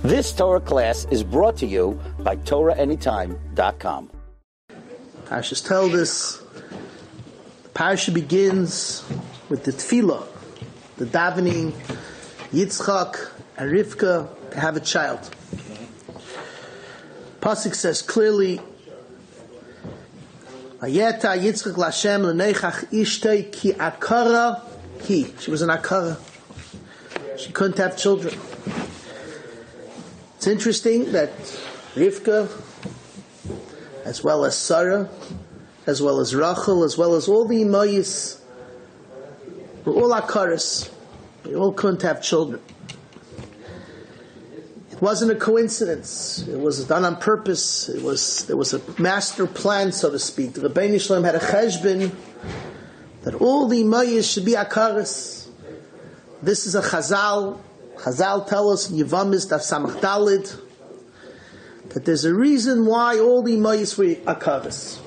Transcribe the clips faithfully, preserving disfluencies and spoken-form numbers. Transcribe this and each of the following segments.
This Torah class is brought to you by Torah Anytime dot com. Parshas tell this. The parasha begins with the tefillah, the davening, Yitzchak and Rivka to have a child. Pasuk says clearly, Vayeta Yitzchak Lashem leneichach ishtei ki akara hi. She was an akara. She couldn't have children. It's interesting that Rivka, as well as Sarah, as well as Rachel, as well as all the Imayis, were all akaras. They all couldn't have children. It wasn't a coincidence. It was done on purpose. It was there was a master plan, so to speak. The Rebbeinu Shalom had a cheshbon that all the Imayis should be akaras. This is a Chazal. Chazal tell us in Yevamis Daf Samach Dalid that there's a reason why all the Imayis were akaras.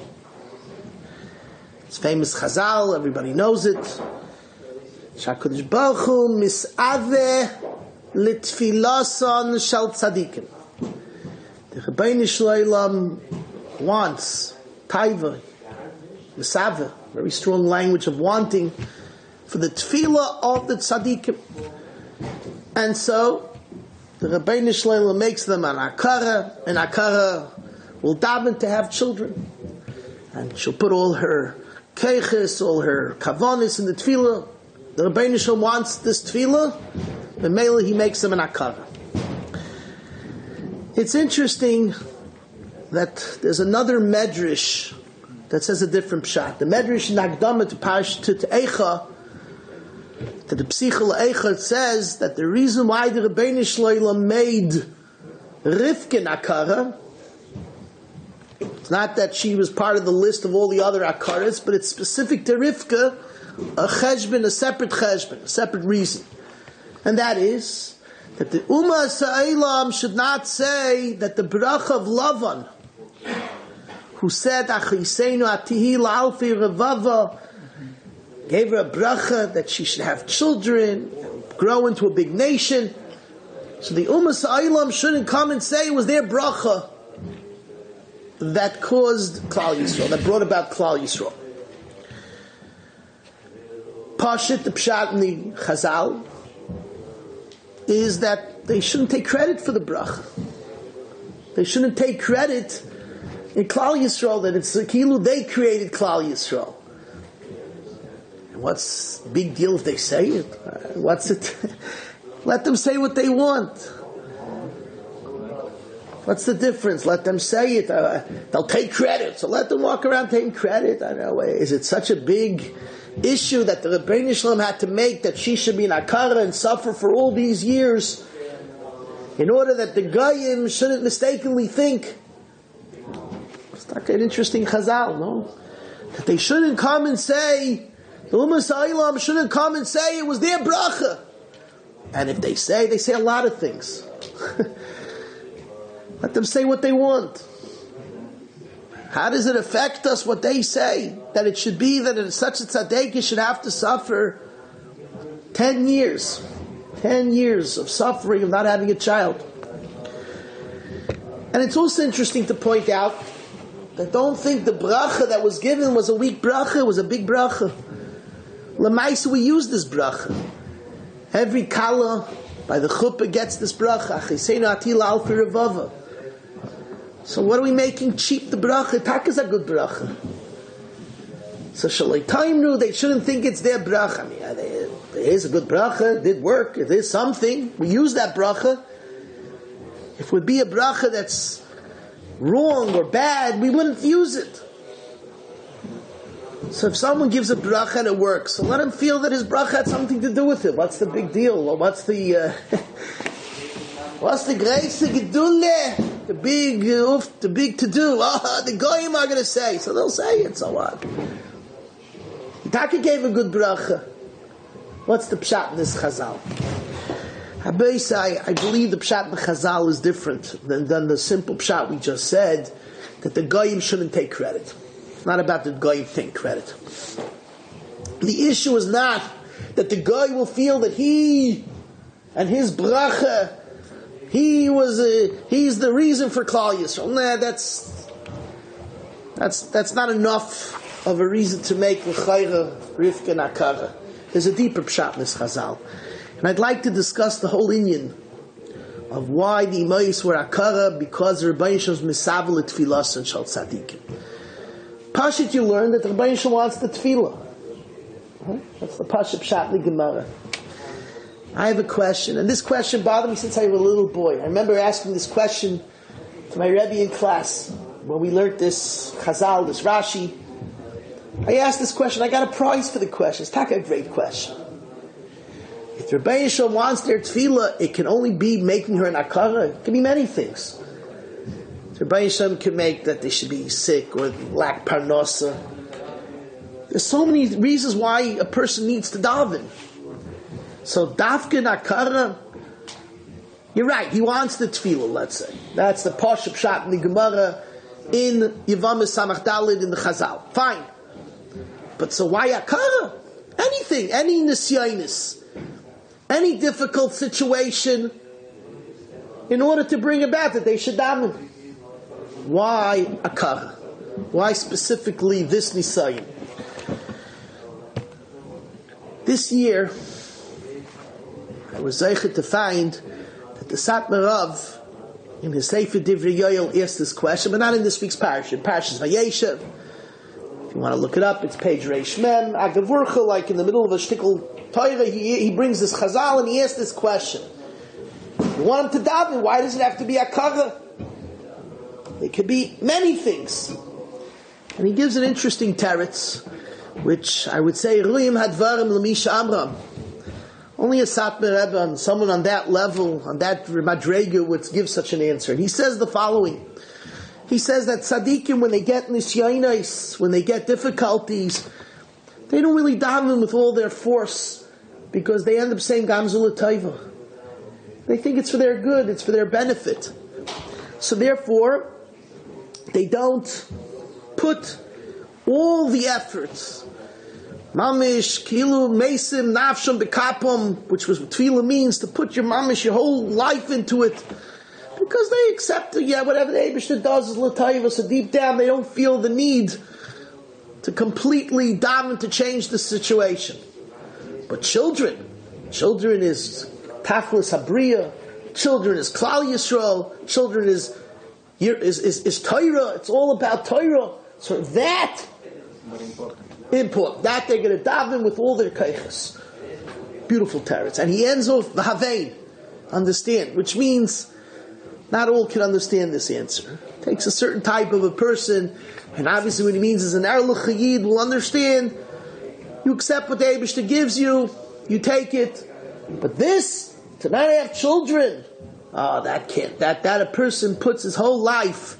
It's famous Chazal, everybody knows it. Shakadosh Baruch Hu mis'aveh litfilasan shel tzadikim. The Rebbeinu Shalom wants taiva, mis'aveh, very strong language of wanting for the tefillah of the tzadikim. And so the Rebbeinu Shalom makes them an akara, and akara will daven to have children, and she'll put all her keiches, all her kavonis in the tefillah. The Rebbeinu Shalom wants this tefillah, and Mele he makes them an akara. It's interesting that there's another medrash that says a different pshat. The medrash in Akdama to Pash to Eicha, that the Psichel Eicha says that the reason why the Rebbeinu Shalom made Rivka akara, it's not that she was part of the list of all the other akaras, but it's specific to Rivka, a cheshbon, a separate cheshbon, a separate reason. And that is that the Ummah Sa'elam should not say that the bracha of Lavan, who said, Achiseinu atihi la'alfi revava, gave her a bracha that she should have children, grow into a big nation. So the Ummah Sa'elam shouldn't come and say it was their bracha that caused Klal Yisrael, that brought about Klal Yisrael. Pashit, the pshat in the Chazal, is that they shouldn't take credit for the bracha. They shouldn't take credit in Klal Yisrael that it's Kilu they created Klal Yisrael. And what's the big deal if they say it? Uh, what's it? Let them say what they want. What's the difference? Let them say it. Uh, they'll take credit. So let them walk around taking credit. I don't know. Is it such a big issue that the Rebbeinu Shalom had to make that she should be an akara and suffer for all these years in order that the Goyim shouldn't mistakenly think? It's not an interesting chazal, no? That they shouldn't come and say, the Ummah Sa'elam shouldn't come and say it was their bracha. And if they say, they say a lot of things. Let them say what they want. How does it affect us what they say? That it should be that in such a tzaddik should have to suffer ten years. Ten years of suffering of not having a child. And it's also interesting to point out that don't think the bracha that was given was a weak bracha, it was a big bracha. Lamaisa, we use this bracha. Every kala by the chuppah gets this bracha. Achiseinu atila alfi revava. So what are we making cheap the bracha? Tak is a good bracha. So shalai taimnu, they shouldn't think it's their bracha. I mean, it is a good bracha, it did work, it is something. We use that bracha. If it would be a bracha that's wrong or bad, we wouldn't use it. So if someone gives a bracha and it works, so let him feel that his bracha had something to do with it. What's the big deal? Well, what's the uh, what's the grace gedule? The big, uh, oof, the big to do. Oh, the goyim are going to say, so they'll say it. So what? Taka gave a good bracha. What's the pshat in this chazal? I, I believe the pshat in the chazal is different than, than the simple pshat we just said, that the goyim shouldn't take credit. It's not about the goyim take credit. The issue is not that the guy will feel that he and his bracha He was a, he's the reason for Klal Yisrael. Nah, that's that's that's not enough of a reason to make l'chayra Rivka and Akara. There's a deeper pshat in this Chazal, and I'd like to discuss the whole inyan of why the Imayis were Akara, because the Rebbeinu Shalom is misavel tefillas and shal tzadikim. Pashit, you learn that the Rebbeinu Shalom wants the tefillah. That's the Pashit pshat in the Gemara. I have a question, and this question bothered me since I was a little boy. I remember asking this question to my Rebbe in class when we learned this Chazal, this Rashi. I asked this question. I got a prize for the question. It's a great question. If Rebbeinu Shalom wants their tefillah, it can only be making her an akara. It can be many things. Rebbeinu Shalom can make that they should be sick or lack parnasa. There's so many reasons why a person needs to daven. So Dafka Nakara, you're right, he wants the tefillah, let's say. That's the Pashup Pshat in the Gemara, in Yevamis Samach Dalid, in the Chazal. Fine. But so why Akara? Anything, any nisyanis, any difficult situation, in order to bring about that they should daven. Why Akara? Why specifically this nisyan? This year, I was zeichet to find that the Satmar Rav, in his Sefer Divrei Yoel, asked this question, but not in this week's parish, in Parashas Vayeshev. If you want to look it up, it's page Reish Mem, Agavurcha, like in the middle of a shtickle Torah, he, he brings this Chazal and he asks this question. You want him to daven, why does it have to be Akara? It could be many things. And he gives an interesting teretz, which I would say, Ruyim Hadvarim L'misha Amram. Only a Satmar Rebbe, and someone on that level, on that madrega, would give such an answer. And he says the following. He says that tzaddikim, when they get nisyanos, when they get difficulties, they don't really daven with all their force, because they end up saying Gamzul Taiva. They think it's for their good, it's for their benefit. So therefore, they don't put all the efforts, mamish, kilu, mesim, nafsham, bekapam, which was what tefillah means, to put your mamish, your whole life into it, because they accept it, yeah, whatever the Eibishter does is l'tayva, so deep down they don't feel the need to completely daven to change the situation. But children, children is tachlis habriya, children is Klal Yisrael, children is is is, is Torah, it's all about Torah. So that important. That they're going to daven with all their keiches. Beautiful teretz. And he ends off v'havein, understand, which means not all can understand this answer. It takes a certain type of a person, and obviously what he means is an Erlich Chayid will understand. You accept what the Eibishter gives you, you take it. But this, to not have children, oh, that can't. That, that a person puts his whole life,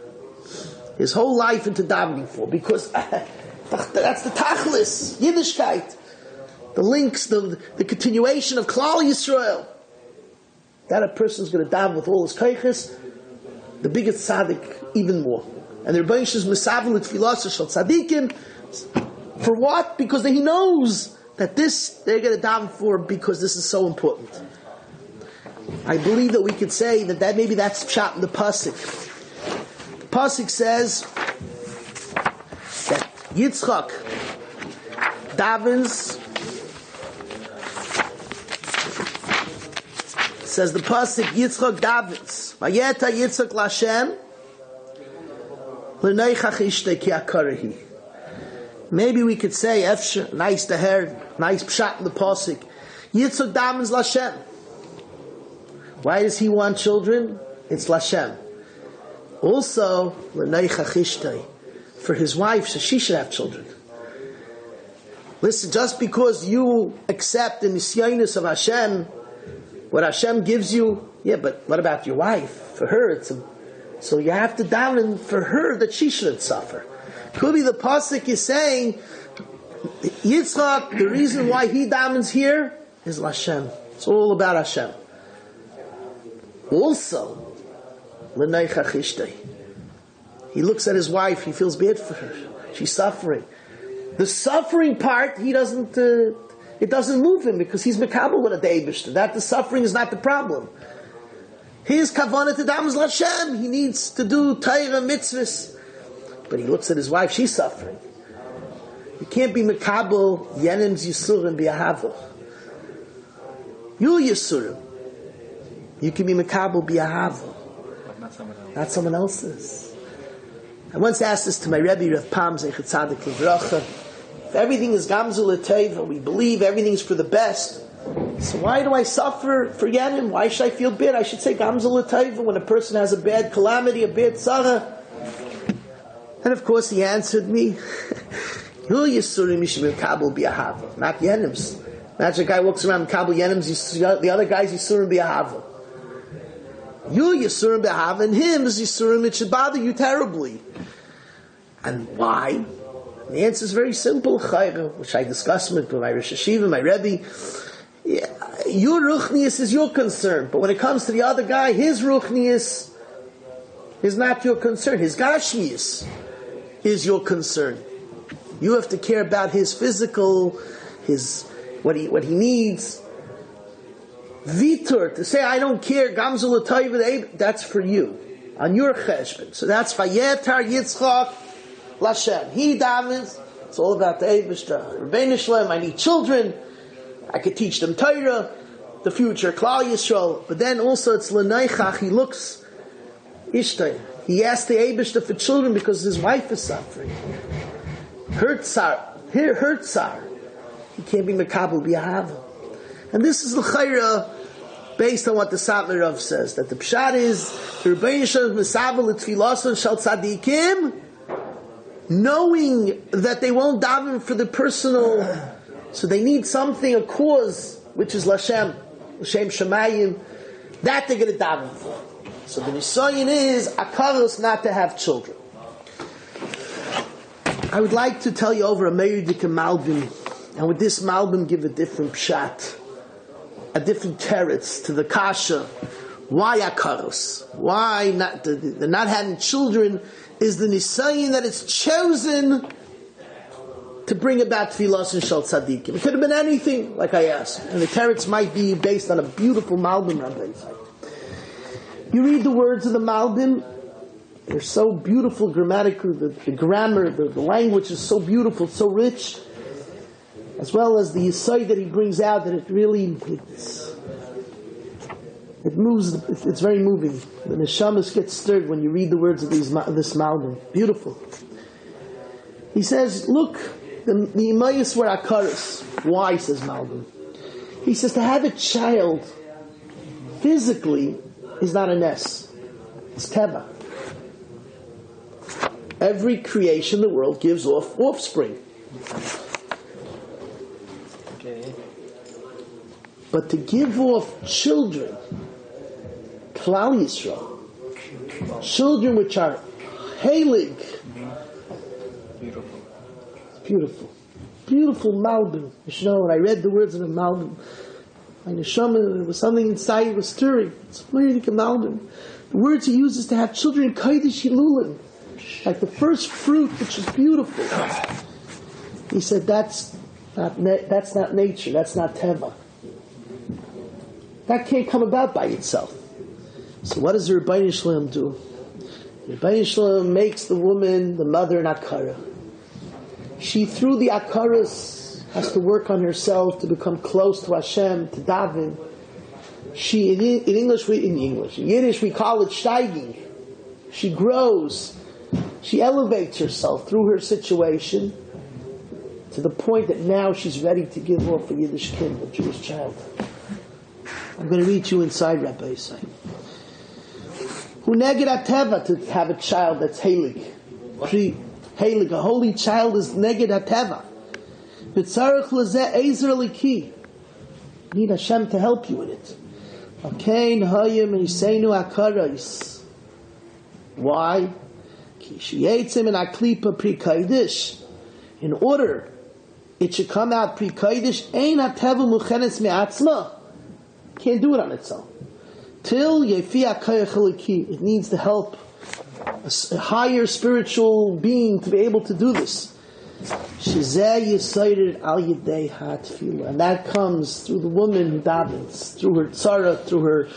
his whole life into davening for, because that's the tachlis, Yiddishkeit, the links, the, the continuation of Klal Yisrael. That a person is going to daven with all his keiches, the biggest tzaddik even more. And the Rebbeinu Shalom is misavel tefillas shel tzaddikim. For what? Because he knows that this they're going to daven for, because this is so important. I believe that we could say that, that maybe that's pshat in the pasuk. The pasuk says that Yitzchak davens. Says the pasuk, Yitzchak davens. Vayeta Yitzchak Lashem l'neichach ishtei ki akarahi. Maybe we could say, Efshe, nice to hear, nice pshat in the pasuk. Yitzchak davens Lashem. Why does he want children? It's Lashem. Also, l'neichach ishtei, for his wife, so she should have children. Listen, just because you accept the nisyanis of Hashem, what Hashem gives you, yeah, but what about your wife? For her, it's a, so you have to daven for her that she shouldn't suffer. Could be the pasuk is saying, Yitzchak, the reason why he davens here is Hashem. It's all about Hashem. Also, l'neichach ishtei. He looks at his wife, he feels bad for her. She's suffering. The suffering part, he doesn't, uh, it doesn't move him, because he's mekabel with a Eibishter. That the suffering is not the problem. His kavanah to daven is L'Hashem. He needs to do Torah mitzvahs. But he looks at his wife, she's suffering. You can't be mekabel yenim's yisurim b'ahava. You yisurim. You can be mekabel b'ahava. Not someone else. Not someone else's. I once asked this to my Rebbe, Rav Pam Zeichet Tzadik Livracha. If everything is gamzu l'teva, we believe everything's for the best, so why do I suffer for Yenim? Why should I feel bad? I should say gamzu l'teva when a person has a bad calamity, a bad tzara. And of course he answered me, Hu Yisurim Yishim Kabul B'Ahava, not Yenims. Imagine a guy walks around Kabul Yenims, the other guy's Yisurim B'Ahava. You Yisurim B'Ahava, and him is Yisurim, it should bother you terribly. And why? The answer is very simple, Chayra, which I discussed with my Rosh Hashiva, my Rebbe. Yeah, your Ruchnius is your concern, but when it comes to the other guy, his Ruchnius is not your concern. His Gashmius is your concern. You have to care about his physical, his what he what he needs. Vitor, to say I don't care, Gamzul L'Toiv, that's for you, on your cheshbon. So that's Vayetar Yitzchak L'Hashem. He davens. It's all about the Eibishter. Rebbeinu Shlem. I need children. I could teach them Torah, the future Klal Yisrael. But then also it's L'Neichach. He looks Ishtay. He asked the Eibishter for children because his wife is suffering. Hertzar, here Hertzar. He can't be Mekabel B'Ahava. And this is l'chayra based on what the Satmar Rav says, that the pshat is the Rebbeinu Shalom Mesavel L'Tfilason Shal Tzadikim, knowing that they won't daven for the personal, so they need something, a cause, which is L'Shem, L'Shem Shemayim, that they're going to daven for. So the nisayon is akaros not to have children. I would like to tell you over a Meiridik Malbim, and with this Malbim give a different pshat, a different teretz to the kasha. Why akaros? Why not? The, the not having children is the nisayon that it's chosen to bring about tfilas and shal tzadikim. It could have been anything, like I asked, and the teretz might be based on a beautiful Malbim Rabbi. You read the words of the Malbim, they're so beautiful grammatically, the, the grammar, the, the language is so beautiful, so rich, as well as the yesod that he brings out, that it really, it's, it moves, it's, it's very moving. The neshamas get stirred when you read the words of these, this Malbim. Beautiful. He says, look, the, the imayas were akaris. Why, says Malbim? He says, to have a child, physically, is not a ness. It's teva. Every creation in the world gives off offspring. Okay. But to give off children, Klal Yisrael, children which are heilig, beautiful, it's beautiful, beautiful Malbim. You know, when I read the words of the Malbim, my neshama, there was something inside, it was stirring. It's really like a Malbim. The words he uses to have children, Kodesh Hilulim, like the first fruit, which is beautiful. He said, that's not na- that's not nature, that's not teva. That can't come about by itself. So what does the Rebbeinu Shalom do? The Rebbeinu Shalom makes the woman the mother in Akara. She, through the Akaras, has to work on herself to become close to Hashem, to daven. She, in, in English, we, in English, in Yiddish, we call it steiging. She grows. She elevates herself through her situation to the point that now she's ready to give off a Yiddish kid, a Jewish child. I'm going to read you inside Rabbi Yisrael. Who neged ateva, to have a child that's heilig. She, heilig, a holy child is neged ateva. V'tzarech lezeh ezer liki. Need Hashem to help you with it. Akein hayim yiseinu akaros. Why? Ki sheyetzim in aklipa pri kaidish. In order it should come out pri kaidish, ein hateva muchenes me'atzma. Can't do it on its own. Till yefi akayach liki. It needs the help, a, a higher spiritual being to be able to do this. Shizeh yisoyed al yidei hatfila, and that comes through the woman who davens, through her tzara, through her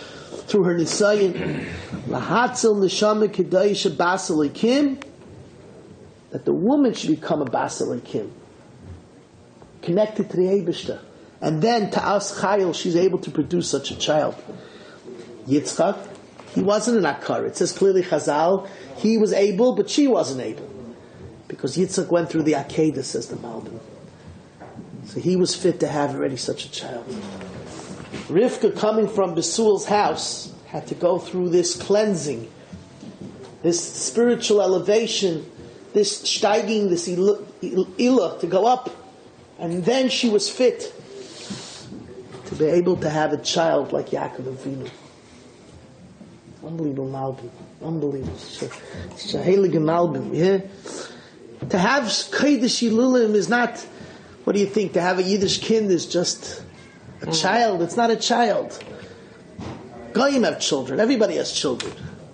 through her nisayin, lahatzil neshama kedaisha bas elikim, that the woman should become a bas elikim, connected to the Eibishter, and then ta'as chayil, she's able to produce such a child. Yitzchak, he wasn't an akar. It says clearly Chazal, he was able, but she wasn't able, because Yitzchak went through the Akedah, says the Malbim. So he was fit to have already such a child. Rivka, coming from Besuel's house, had to go through this cleansing, this spiritual elevation, this steiging, this ilah, to go up, and then she was fit to be able to have a child like Yaakov Avinu. Unbelievable Malbim. Unbelievable. It's a heilige Malbim, yeah? To have Kodesh Ilulim is not, what do you think? To have a Yiddish kind is just a child. It's not a child. Goyim have children. Everybody has children.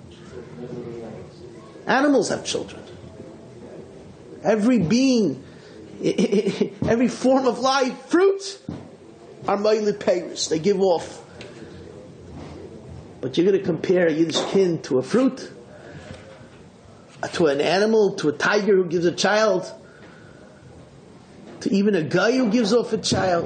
Animals have children. Every being, every form of life, fruit, are Moilid Peiros. They give off. But you're going to compare a Yiddish kind to a fruit, to an animal, to a tiger who gives a child, to even a guy who gives off a child.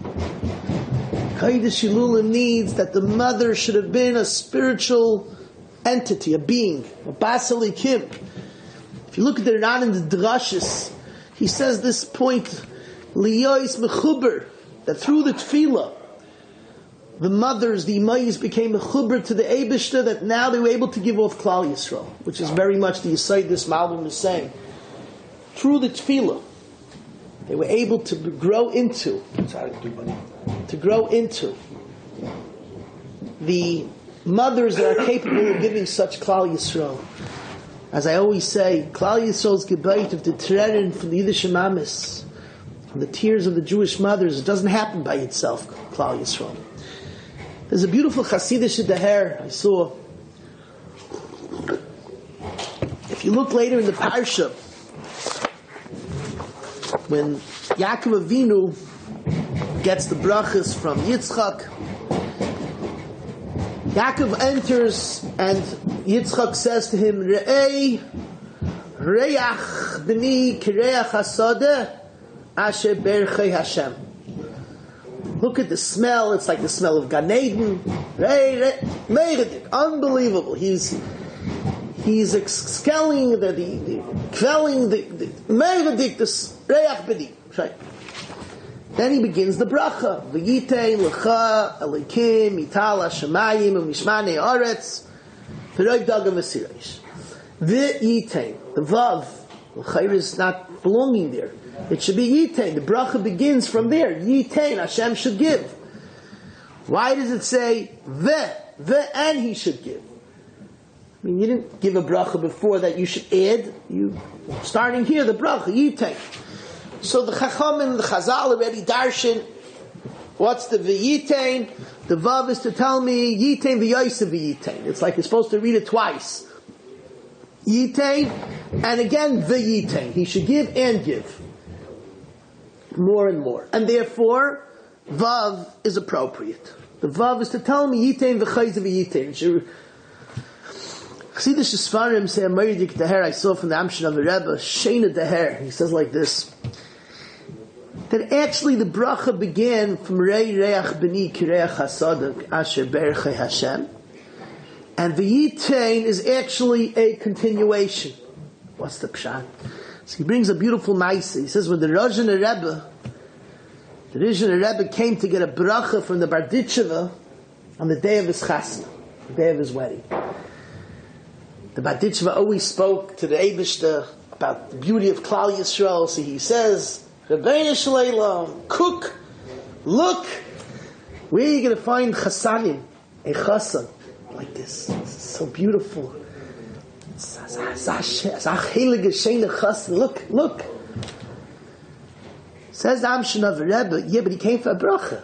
Kodesh Ilulim needs that the mother should have been a spiritual entity, a being, a bas elikim. If you look at the Ran in the Drashis, he says this point, liyois mechuber, that through the tefillah, the mothers, the imayis became mechuber to the Eibishter, that now they were able to give off Klal Yisrael, which is very much the Yisayid this Malbim is saying. Through the tefillah, they were able to grow into, sorry, to grow into the mothers that are capable of giving such Klal Yisrael. As I always say, Klal Yisrael's gebeit of the Tererin from the Yiddish Imamis, from the tears of the Jewish mothers, it doesn't happen by itself, Klal Yisrael. There's a beautiful Hasidish Daher I saw. If you look later in the Parsha, when Yaakov Avinu gets the brachas from Yitzchak, Yaakov enters and Yitzchak says to him, Re'ei Re'ach b'ni kireach hasadeh asher berchei Hashem. Look at the smell, it's like the smell of Gan Eden. Re'ei Re'ei Unbelievable. He's he's expelling the, the, the quelling the, the Meiradik, the Re'ach b'ni. Right. Then he begins the bracha. V'yitein l'cha elikim ital hashemayim u'mishmanei aretz v'roiv daga v'siraish. V'yitein. The vav, l'chayr is not belonging there. It should be yitein. The bracha begins from there. Yitein, Hashem should give. Why does it say ve, ve, and he should give? I mean, you didn't give a bracha before that you should add. You starting here, the bracha, yitein. So the Chacham and the Chazal already darshan. What's the v'yitain? The vav is to tell me yitain v'yoyse v'yitain. It's like you're supposed to read it twice. Yitain, and again v'yitain. He should give and give. More and more. And therefore, vav is appropriate. The vav is to tell me yitain v'chayze v'yitain. Chassidish Sfarim say a Meridik Daher I saw from the Amshin of the Rebbe, Sheina Daher. He says like this, that actually the bracha began from Rei Reach B'ni Kireach Hasadak Asher Berchei Hashem, and the Yitain is actually a continuation. What's the pshat? So he brings a beautiful maisa. He says when the Rajana Rebbe, the Rajana Rebbe came to get a bracha from the Barditcheva on the day of his chasna, the day of his wedding. The Barditcheva always spoke to the Eibishter about the beauty of Klal Yisrael. So he says, Rebbeinu Shleilam, cook, look, where are you going to find chasanim, a chasan, like this? This is so beautiful. Look, look. Says the Amshin of the Rebbe, yeah, but he came for a bracha.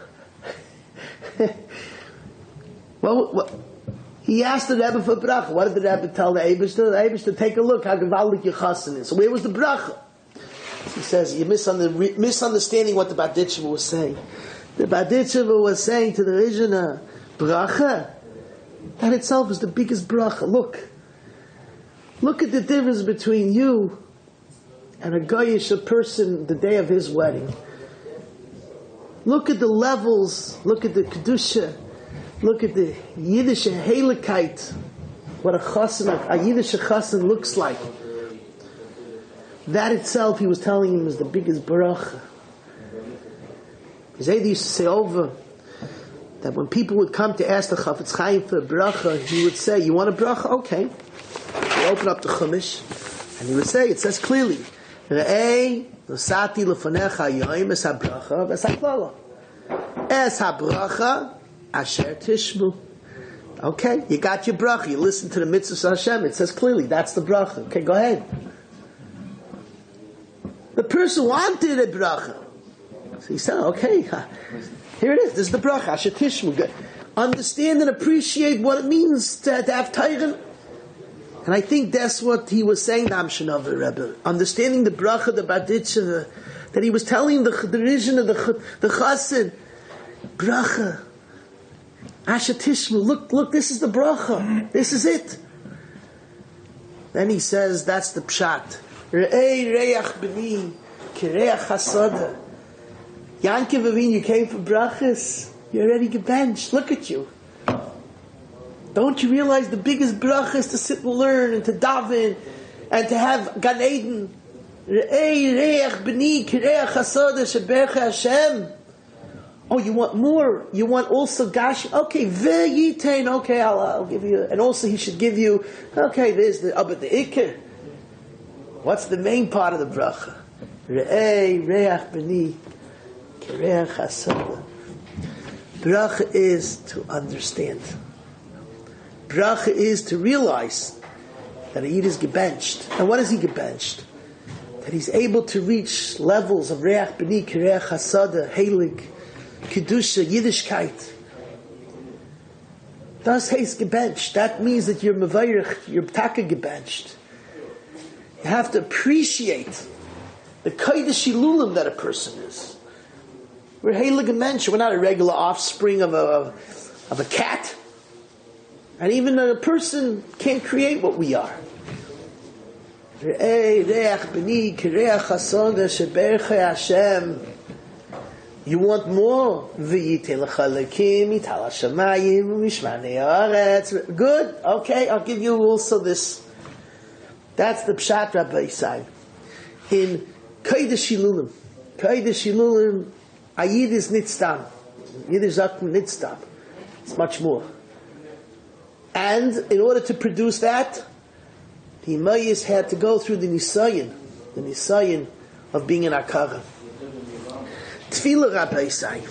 well, what? He asked the Rebbe for a bracha. What did the Rebbe tell the Eibishter? The Eibishter, take a look how gewaldig your chasan is. So where was the bracha? He says, you're misunderstanding what the Barditcheva was saying. The Barditcheva was saying to the Rishona, bracha, That itself is the biggest bracha. Look. Look at the difference between you and a goyish, a person, the day of his wedding. Look at the levels. Look at the kedusha. Look at the Yiddish heiligkeit. What a chassan, a Yiddish chassan looks like. That itself, he was telling him, is the biggest bracha. Zaydi used to say over that when people would come to ask the Chafetz Chaim for a bracha, he would say, "You want a bracha? Okay." He open up the Chumash, and he would say, it says clearly, Re'ei nosati lefanecha yoim es habracha v'es haklala. Es habracha asher tishmu. Okay, you got your bracha. You listen to the mitzvahs of Hashem. It says clearly, that's the bracha. Okay, go ahead. The person wanted a bracha. So he said, okay, here it is. This is the bracha, asher tishmu. Understand and appreciate what it means to, to have Teichen. And I think that's what he was saying, Amshinover Rebbe. Understanding the bracha, the baditcha, that he was telling the, the vision of the, the chassid. Bracha. Asher tishmu. Look, look, this is the bracha. This is it. Then he says, that's the pshat. Re'ei reach b'ni, kireach hasada. Yankiv Avin, you came for brachas. You're already gebenched. Look at you. Don't you realize the biggest bracha is to sit and learn and to daven and to have Gan Eden? Re'ei reach b'ni kireach hasada shebercha Hashem. Oh, you want more? You want also gash? Okay, ve'yitain. Okay, I'll, I'll give you. And also, he should give you. Okay, there's the abba the ikir. What's the main part of the bracha? Re'ei reach b'ni kireach hasada. Bracha is to understand. Bracha is to realize that a Yid is gebenched. And what is he gebenched? That he's able to reach levels of Reach B'ni, Kireach Hasada, Heilig, Kedusha, Yiddishkeit. Thus he's gebenched. That means that you're Mevayrich, you're Taka gebenched. You have to appreciate the Kodesh Ilulim that a person is. We're Heilig gebenched. We're not a regular offspring of a, of a cat. And even a person can't create what we are. You want more? Good. Okay, I'll give you also this. That's the Pshat Rabbi Yisai. In Kodesh Ilulim. Kodesh Ilulim, a Yid is nitztam. Yid is nitztam. It's much more. And in order to produce that, the Imayis had to go through the Nisayin, the Nisayin of being an Akara. Tefillah Rabbi Yisai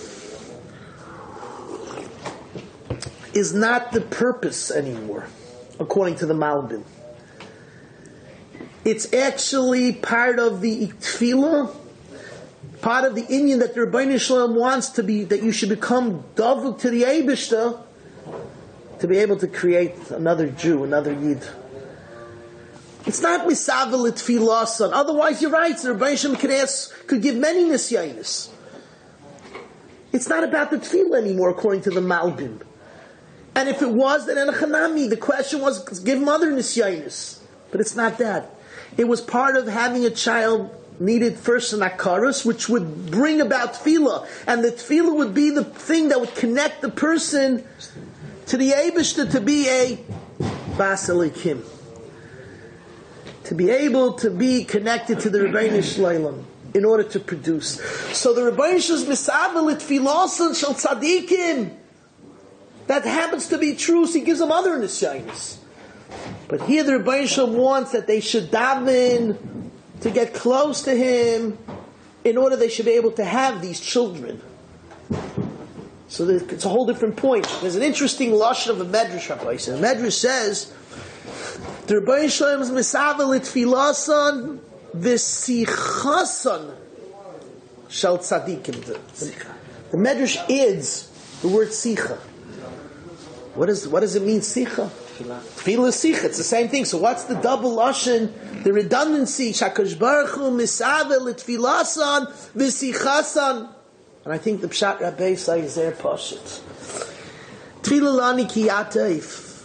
is not the purpose anymore, according to the Malbim. It's actually part of the Tefillah, part of the Inyan that the Rebbeinu Shalom wants to be, that you should become Davuk to the Eibishter, to be able to create another Jew, another Yid. It's not misavel it tefillah. Otherwise, you're right. The Rebbeinu Shem could ask, could give many nisyanis. It's not about the tefillah anymore, according to the Malbim. And if it was, then enachanami. The question was, give mother nisyanis. But it's not that. It was part of having a child needed first an akarus, which would bring about tefillah, and the tefillah would be the thing that would connect the person to the Eibishter to be a Bas Elikim. To be able to be connected to the Rebbeinu Shleilam in order to produce. So the Rebbeinu Shalom Misavel Tfilosan Shal Tzadikim. That happens to be true, so he gives them other nisyanis. But here the Rebbeinu Shalom wants that they should daven to get close to him in order they should be able to have these children. So it's a whole different point. There's an interesting lashon of a medrash, Rabbi. The medrash says, "The Rebbeinu Shalom is misavel tfilasan v'sichasan shel tzadikim." The medrash adds the word sicha. What is what does it mean, sicha? Tefillah sicha. It's the same thing. So what's the double lashon? The redundancy. Shakadosh Baruch Hu misavel tfilasan v'sichasan. And I think the Pshat Rabbi Yisai is there, Pashit. Tefillah lani ki yateif.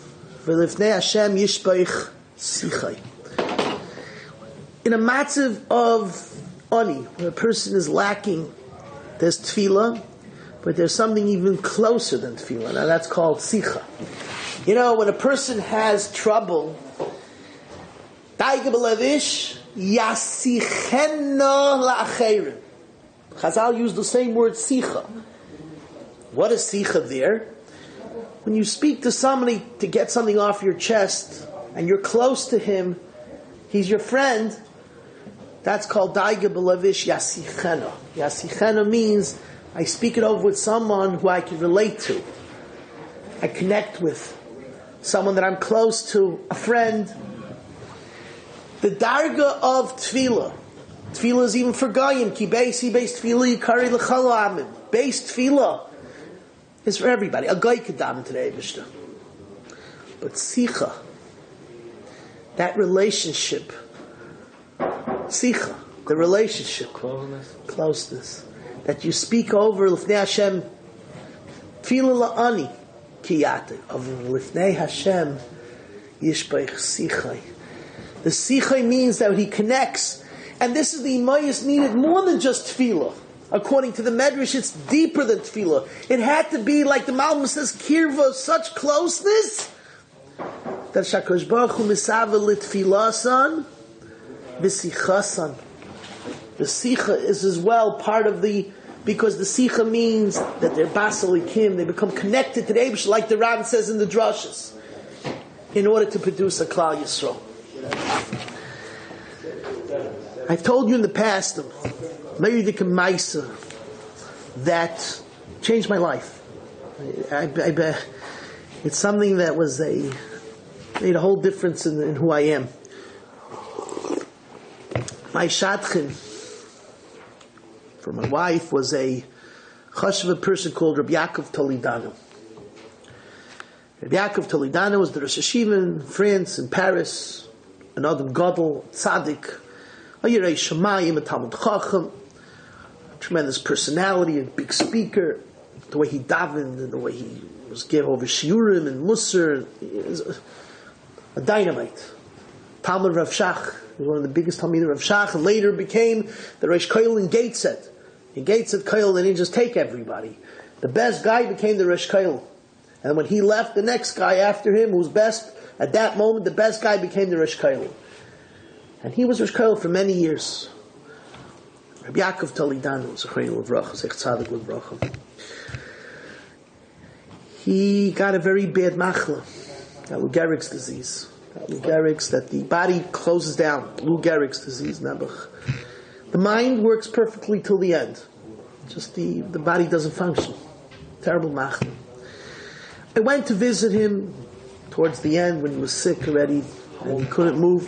V'lifnei Hashem yishpoich sichai. In a matzav of ani, where a person is lacking, there's tefillah, but there's something even closer than tefillah. Now that's called sicha. You know, when a person has trouble, daiga b'levish yasicheno la'acherim. Chazal used the same word sicha. What is sicha there? When you speak to somebody to get something off your chest, and you're close to him, he's your friend, that's called daiga b'levish yasicheno. Yasicheno means I speak it over with someone who I can relate to. I connect with. Someone that I'm close to, a friend. The darga of tefillah. Tefillah is even for goyim. Ki beisi beis tefillah yikari l'chal ha'amim. Beis tefillah is for everybody. A goy kedam today, Eibishter. But sicha, that relationship, sicha, the relationship, closeness, closeness, that you speak over l'fnei Hashem, tefillah la'ani. Kiyate of lifnei Hashem yishpeich sichai. The sichai means that he connects, and this is the imayus needed more than just tefillah. According to the Medrash, it's deeper than tefillah. It had to be like the Malbim says, kirva, such closeness that Shakadosh Baruch Hu misava litfilasan v'sichasan. The sicha is as well part of the. Because the sicha means that they're basalikim, they become connected to the Eibush, like the Ram says in the drashas, in order to produce a Klal Yisrael. I've told you in the past, maybe the Kamaisa, that changed my life. I, I, I, it's something that was a made a whole difference in, in who I am. My shadchan for my wife was a chashva person called Rabbi Yaakov Toledano. Rabbi Yaakov Toledano was the Rosh Hashiva in France, in Paris, an Adam Gadol, tzaddik, a Yirei Shamayim, a Talmud Chacham, a tremendous personality, a big speaker, the way he davened, and the way he was gave over shiurim and musar, a, a dynamite. Talmud Rav Shach, he was one of the biggest Talmidim Rav Shach, and later became the Rosh Koil in Gateshead. In Gateshead Koil, they didn't just take everybody. The best guy became the Rosh Koil. And when he left, the next guy after him, who was best, at that moment, the best guy became the Rosh Koil. And he was Rosh Koil for many years. Rabbi Yaakov Toledano was a Chayil of Racha, Zech Tzadik with Racha. He got a very bad machla, Lou Gehrig's disease. Lou Gehrig's, that the body closes down. Lou Gehrig's disease, Nebuch. The mind works perfectly till the end. Just the, the body doesn't function. Terrible machla. I went to visit him towards the end when he was sick already and he couldn't move.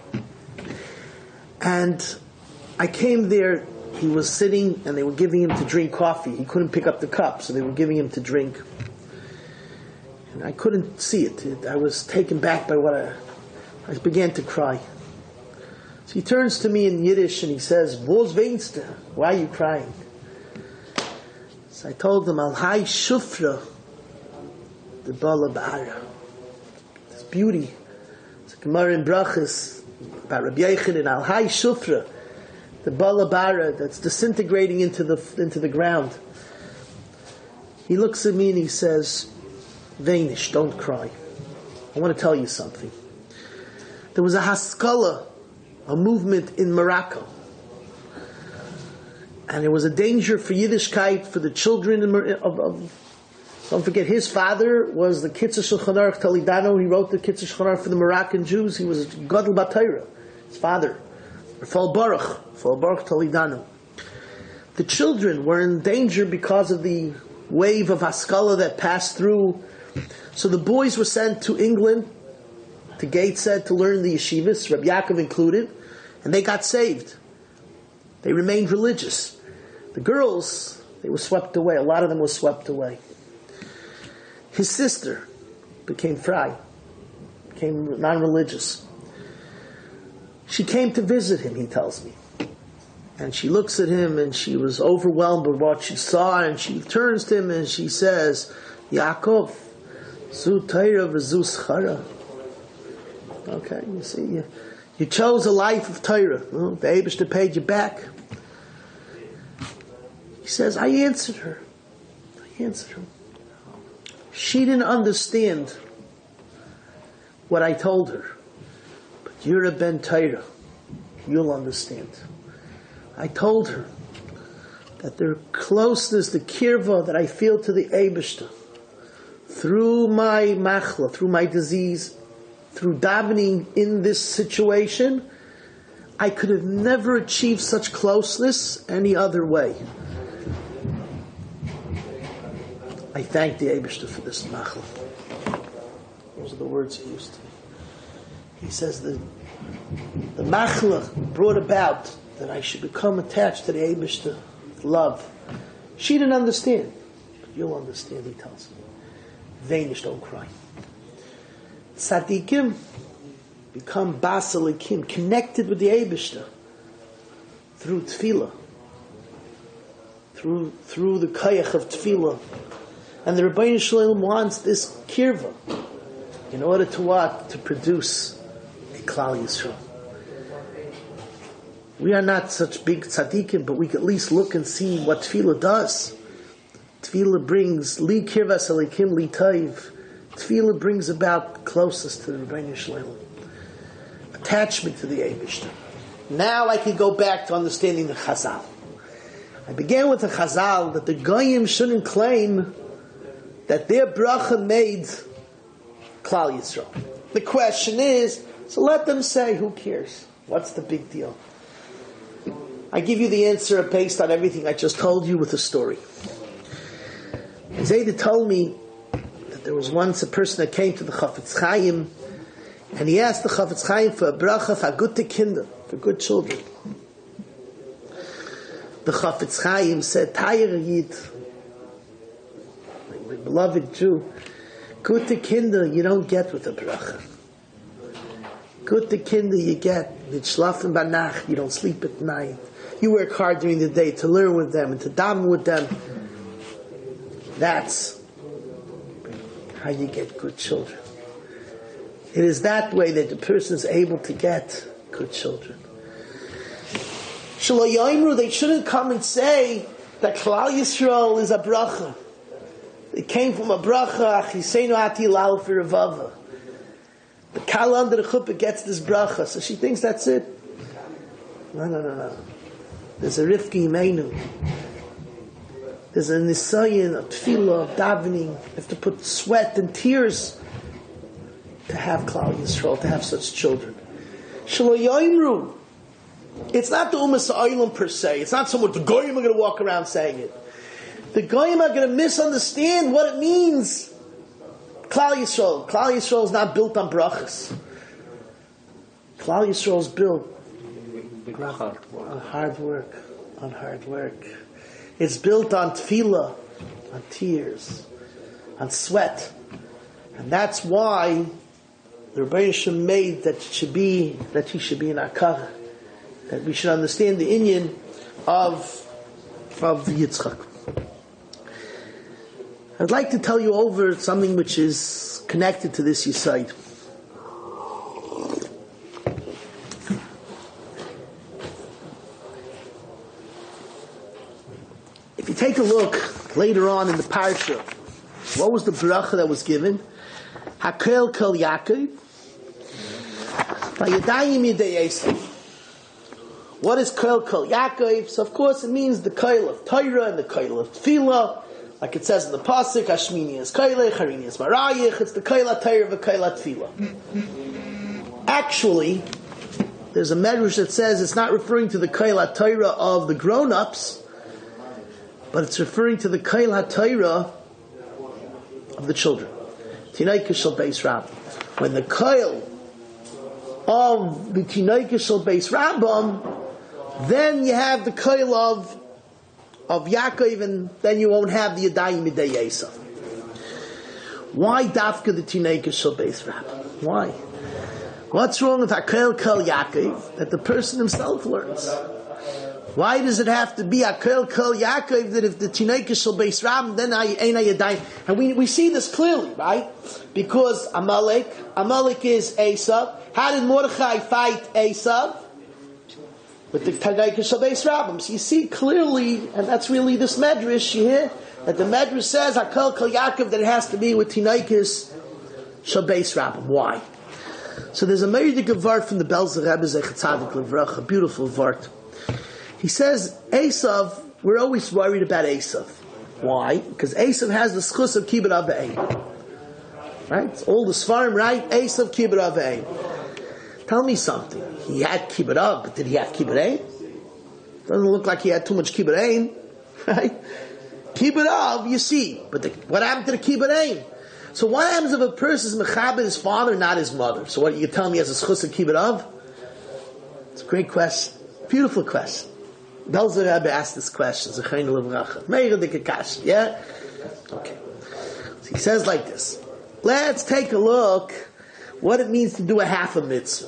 And I came there, he was sitting and they were giving him to drink coffee. He couldn't pick up the cup, so they were giving him to drink. And I couldn't see it. I was taken back by what I... I began to cry. So he turns to me in Yiddish and he says, "Wo's weinst du? Why are you crying?" So I told him, "Al hai shufra, the bala ba'ara." This beauty. It's a Gemara in Brachas about Rabbi Yochanan, Al hai shufra, the bala ba'ara that's disintegrating into the into the ground. He looks at me and he says, "Vainish, don't cry. I want to tell you something. There was a Haskalah, a movement in Morocco. And there was a danger for Yiddishkeit, for the children of, of don't forget, his father was the Kitzur Shulchan Aruch Toledano. He wrote the Kitzur Shulchan Aruch for the Moroccan Jews. He was Gadol Batayra, his father. Rafal Baruch, Rafal Baruch Toledano. The children were in danger because of the wave of Haskalah that passed through. So the boys were sent to England, to Gateshead, to learn the yeshivas, Rabbi Yaakov included, and they got saved. They remained religious. The girls, they were swept away. A lot of them were swept away. His sister became fry, became non-religious. She came to visit him, he tells me. And she looks at him and she was overwhelmed by what she saw, and she turns to him and she says, "Yaakov, Zu Torah v'zu schara. Okay, you see, you, you chose a life of Torah. Well, the Eibishter paid you back. He says, I answered her. I answered her. She didn't understand what I told her. But you're a Ben Torah. You'll understand. I told her that the closeness, the kirva that I feel to the Eibishter, through my machla, through my disease, through davening in this situation, I could have never achieved such closeness any other way. I thank the Eibishter for this machla. Those are the words he used to me. He says that the machla brought about that I should become attached to the Eibishter with love. She didn't understand, but you'll understand, he tells me. Vainish, don't cry. Tzadikim become basalikim, connected with the Eibishter through tefillah, through through the kayach of tefillah, and the Rebbeinu Shalom wants this kirva in order to what? To produce a Klal Yisrael. We are not such big tzadikim, but we can at least look and see what tefillah does. Tefillah brings li kirvas alikim li taiv. Tefillah brings about closest to the Rebbeinu Shalom, attachment to the Eibishter. Now I can go back to understanding the Chazal. I began with the Chazal that the Goyim shouldn't claim that their bracha made Klal Yisrael. The question is, so let them say, who cares? What's the big deal? I give you the answer based on everything I just told you with a story. Zayda told me that there was once a person that came to the Chafetz Chaim, and he asked the Chafetz Chaim for a bracha for gute Kinder, for good children. The Chafetz Chaim said, Tayr Yid, my beloved Jew, gute Kinder you don't get with a bracha. Gute Kinder you get with schlafen bei Nacht, you don't sleep at night. You work hard during the day to learn with them and to daven with them. That's how you get good children. It is that way that the person is able to get good children. Shelo Yoimru, they shouldn't come and say that Klal Yisrael is a bracha. It came from a bracha, Achisenu Ati Lau for Revava. The Kala under the chuppah gets this bracha, so she thinks that's it. No, no, no, no. There's a Rivki Imenu. There's a Nisayan, a Tefillah, of davening. You have to put sweat and tears to have Klal Yisrael, to have such children. Shelo Yoimru. It's not the Umas Ha'olam per se. It's not someone, the Goyim are going to walk around saying it. The Goyim are going to misunderstand what it means. Klal Yisrael. Klal Yisrael is not built on brachas. Klal Yisrael is built on hard work. On hard work. It's built on tefillah, on tears, on sweat. And that's why the Rebbeinu Shem made that it should be, that he should be an akar. That we should understand the inyan of, of Yitzchak. I'd like to tell you over something which is connected to this Yesod. If you take a look later on in the parsha, what was the bracha that was given? Hakel Kol Yaakov, Vayadayim Yidei Esav. What is Kol Kol Yaakov? So of course it means the Kol of Torah and the Kol of Tefillah, like it says in the pasuk, Hashmini is Koilech, Harini is Marayich. It's the Kol HaTorah and the Kol HaTefillah. Actually, there's a medrash that says it's not referring to the Kol HaTorah of the grown-ups, but it's referring to the Kol HaTorah of the children. Tinaika shel Beis Rab. When the Kol of the Tinaika shel Beis Rabbam, then you have the Kol of of Yaakov, and then you won't have the Yadayim Midei Esav. Why Dafka the Tinaika shel Beis Rabbam? Why? What's wrong with Hakel Kol Yaakov that the person himself learns? Why does it have to be a Kel Kel Yaakov that if the Tinaika shall base Ram, then I ain't I dying? And we we see this clearly, right? Because Amalek, Amalek is Esav. How did Mordechai fight Esav? With the Tinaika shall base Ram. So you see clearly, and that's really this medrash you hear that the medrash says a Kel Kel Yaakov that it has to be with Tinaikas shall base Ram. Why? So there's a Meiridik Vart from the Belzer Rebbe Zechat Tzadik Levrach, a beautiful Vart. He says, Esav, we're always worried about Esav. Why? Because Esav has the schus of Kibbut Avayim. Right? It's all the Svarim, right? Esav Kibbut Avayim. Tell me something. He had Kibbut Av, but did he have Kibbut Ein? Doesn't look like he had too much Kibbut Ein. Right? Kibbut Av, you see. But the, what happened to the Kibbut Ein? So what happens if a person is Mechabed his father, not his mother? So what, you tell me he has a schus of Kibbut Av? It's a great question. Beautiful question. Belzer Rebbe asked this question. Yeah? Okay. So he says like this. Let's take a look what it means to do a half a mitzvah.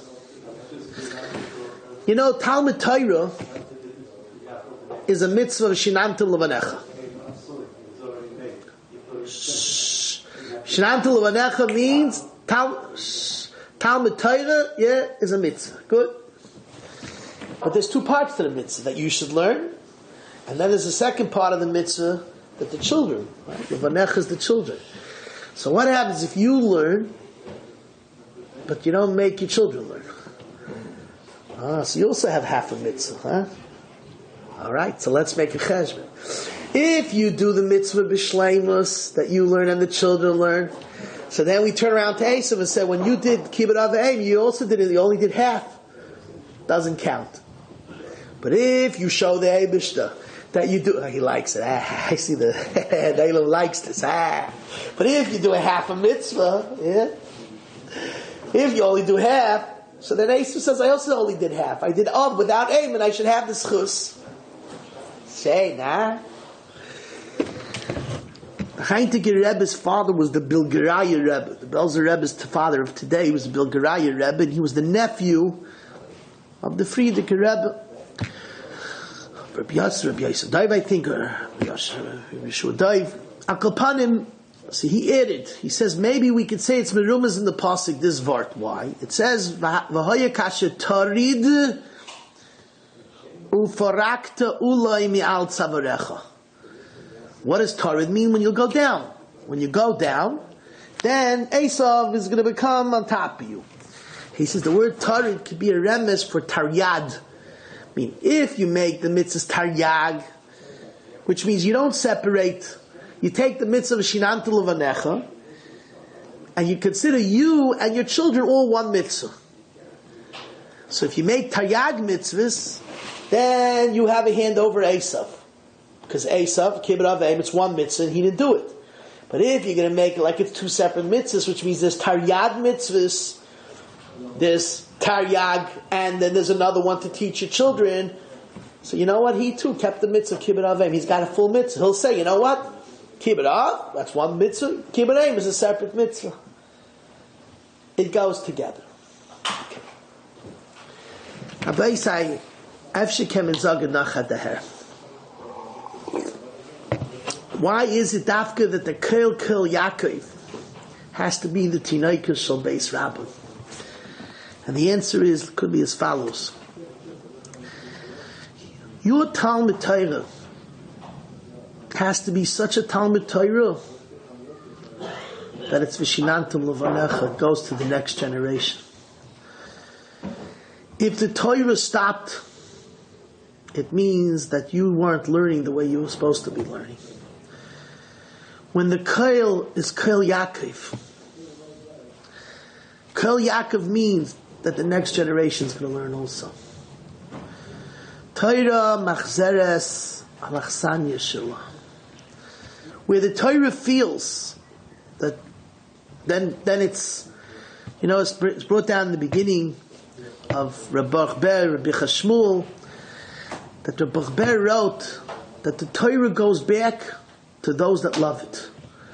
You know, Talmud Torah is a mitzvah of Shinamta Levanecha. Shinamta Levanecha means Talmud Torah, yeah, is a mitzvah. Good. But there's two parts to the mitzvah that you should learn, and then there's a second part of the mitzvah that the children, right? The vanech is the children. So what happens if you learn, but you don't make your children learn? Ah, so you also have half a mitzvah, huh? All right, so let's make a cheshbon. If you do the mitzvah b'shleimus that you learn and the children learn, so then we turn around to Esav and say, when you did kibbut avayim, you also did it. You only did half. Doesn't count. But if you show the Eibishter that you do, oh, he likes it. Ah, I see the Dailam likes this. Ah. But if you do a half a mitzvah, yeah. If you only do half, so then Esav says, I also only did half. I did Av without aim, and I should have the schus. Say, nah. The Heintiger Rebbe's father was the Bilgeraya Rebbe. The Belzer Rebbe's father of today was the Bilgeraya Rebbe, and he was the nephew of the Frierdiker Rebbe. Rabbi Yasser, Rabbi Yasser Daiv, I think, or Rabbi Yeshua Daiv. Akalpanim, see, he added, he says, maybe we could say it's Merumas in the Pasuk, this Vart. Why? It says, V'hoya kasha tarid ufarakta ulai mi'al tzavarecha. What does tarid mean? When you go down. When you go down, then Esav is going to become on top of you. He says the word tarid could be a remes for taryad. I mean, if you make the mitzvahs taryag, which means you don't separate, you take the mitzvah of shinamta levanecha, and you consider you and your children all one mitzvah. So if you make taryag mitzvahs, then you have a hand over Esav. Because Esav, kibbut avayim, it's one mitzvah, and he didn't do it. But if you're going to make it like it's two separate mitzvahs, which means there's taryag mitzvahs, there's taryag, and then there's another one to teach your children. So you know what? He too kept the mitzvah of kibbut avayim. He's got a full mitzvah. He'll say, you know what? Kibbut av, that's one mitzvah. Kibbut avayim is a separate mitzvah. It goes together. Okay. Rabbi say, Efshekem and Zagad Nachad Daher. Why is it dafka that the Kel Kel Yaakov has to be the Tinaika Shal Beis Rabban? And the answer is, could be as follows. Your Talmud Torah has to be such a Talmud Torah that it's Vishinantum Levanecha, goes to the next generation. If the Torah stopped, it means that you weren't learning the way you were supposed to be learning. When the Kel is Kel Yaakov, Kel Yaakov means that the next generation is going to learn also. Torah machzeres alachsan yeshua. Where the Torah feels that, then then it's, you know, it's brought down in the beginning of Rabbi Ber, Rabbi Chashmuel, that Rabbi Ber wrote that the Torah goes back to those that love it.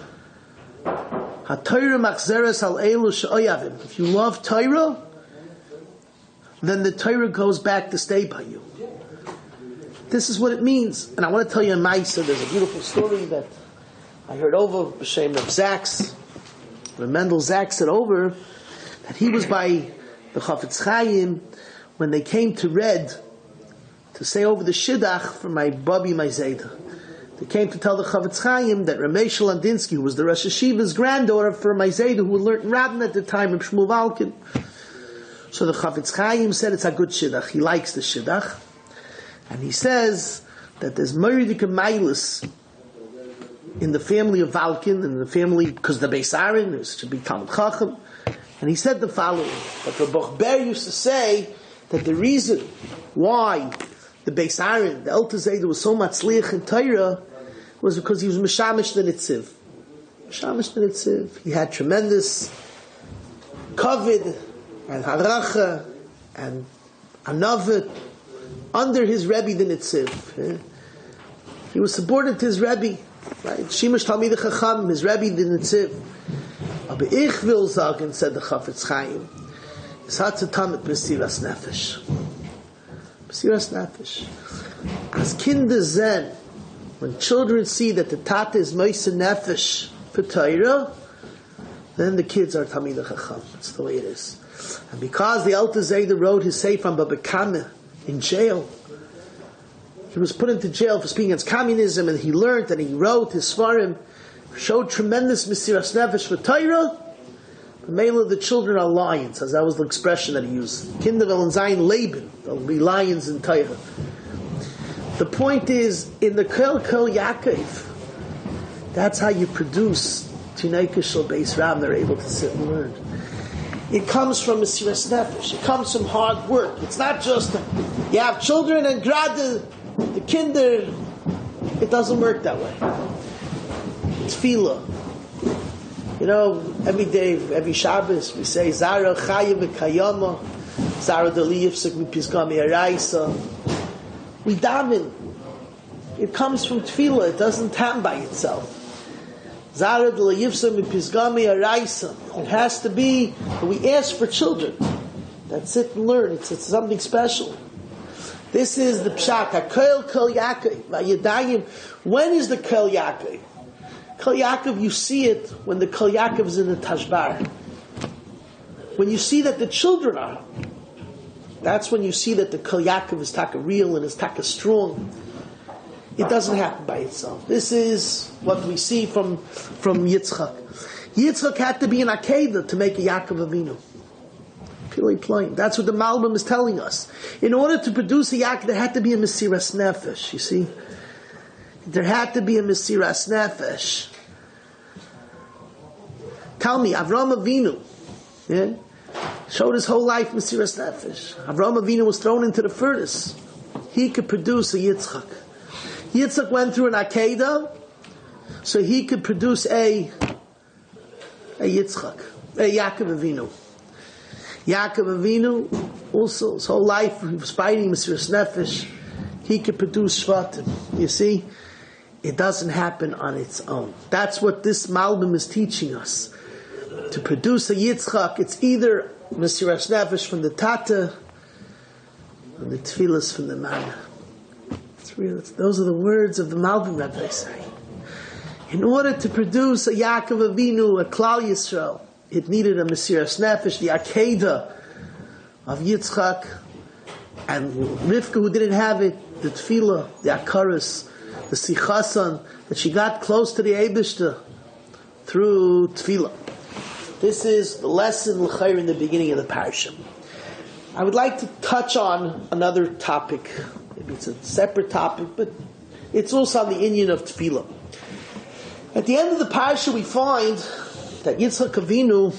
HaTorah machzeres al elu she'oyavim. If you love Torah, then the Torah goes back to stay by you. This is what it means. And I want to tell you in Maisa, there's a beautiful story that I heard over B'Shem of Zaks, when Mendel Zaks said over, that he was by the Chafetz Chaim when they came to Red to say over the Shidduch for my Bubby, my Zayda. They came to tell the Chafetz Chaim that Ramesh Landinsky, who was the Rosh Hashiva's granddaughter for my Zayda, who learned in Rabin at the time, of Shmuel Valkin. So the Chafetz Chaim said it's a good Shidduch. He likes the Shidduch. And he says that there's Meridik Mailis in the family of Valkin, and the family, because the Beis Aaron, there should be Talmud Chacham. And he said the following, that the Bochber used to say that the reason why the Beis Aaron, the Elter Zayda, was so much Liach in Torah was because he was Meshamish the Nitziv. Meshamish the Nitziv. He had tremendous Kavod and Haracha and Anavet under his Rebbe the Nitziv. He was subordinate to his Rebbe, right? Shimush Talmid Chacham, his Rebbe the Nitziv. Aber ich will sagen, said the Chafetz Chaim, es hat zu tun mit Mesiras Nefesh. Mesiras Nefesh. As Kinder zen, when children see that the Tata is Meisa Nefesh for Torah, then the kids are Talmid Chacham. That's the way it is. And because the Alter Zayda wrote his Sefer on Baba Kama in jail, he was put into jail for speaking against communism, and he learned and he wrote his Svarim, showed tremendous Mesiras Nefesh for Torah. The male of the children are lions, as that was the expression that he used. Kinder wollen sein Leben. There'll be lions in Torah. The point is, in the Kel Kel Yaakov, that's how you produce Tinei Shel Beis Ram. They're able to sit and learn. It comes from Mesiras Nefesh. It comes from hard work. It's not just you have children and grade the kinder. It doesn't work that way. It's tefillah. You know, every day, every Shabbos, we say Zara Chaya V'Kayama, Zara Deliyivsek V'Pizgami Araisa. We daven. It comes from tefillah. It doesn't come by itself. Zara Deliyivsek V'Pizgami Araisa. It has to be. We ask for children that sit and learn. It's, it's something special. This is the Pshat. HaKol Kol Yaakov V'Yadayim. When is the Kol Yaakov? Kol Yaakov, you see it when the Kol Yaakov is in the Tashbar. When you see that the children are, that's when you see that the Kol Yaakov is taka real and is taka strong. It doesn't happen by itself. This is what we see from, from Yitzchak. Yitzchak had to be an Akedah to make a Yaakov Avinu. Plain. That's what the Malbim is telling us. In order to produce a Yaakov, there had to be a Mesiras Nefesh, you see. There had to be a Mesiras Nefesh. Tell me, Avraham Avinu, yeah, showed his whole life Mesiras Nefesh. Avraham Avinu was thrown into the furnace. He could produce a Yitzchak. Yitzchak went through an Akedah, so he could produce a a Yitzchak, a Yaakov Avinu. Yaakov Avinu, also his whole life he was fighting Mesiras Nefesh. He could produce Shvatim. You see, it doesn't happen on its own. That's what this Malbim is teaching us. To produce a Yitzchak, it's either Mesiras Nefesh from the Tata, or the Tfilas from the Mana. It's real. It's, those are the words of the Malbim, Rabbi say. In order to produce a Yaakov Avinu, a Klal Yisrael, it needed a Mesiras Nefesh, the Akedah of Yitzchak, and Rivka, who didn't have it, the Tefillah, the Akaras, the Sichasan, that she got close to the Eibishter through Tefillah. This is the lesson l'chayr in the beginning of the parasha. I would like to touch on another topic. Maybe it's a separate topic, but it's also on the inyan of Tefillah. At the end of the parasha, we find that Yitzchak Avinu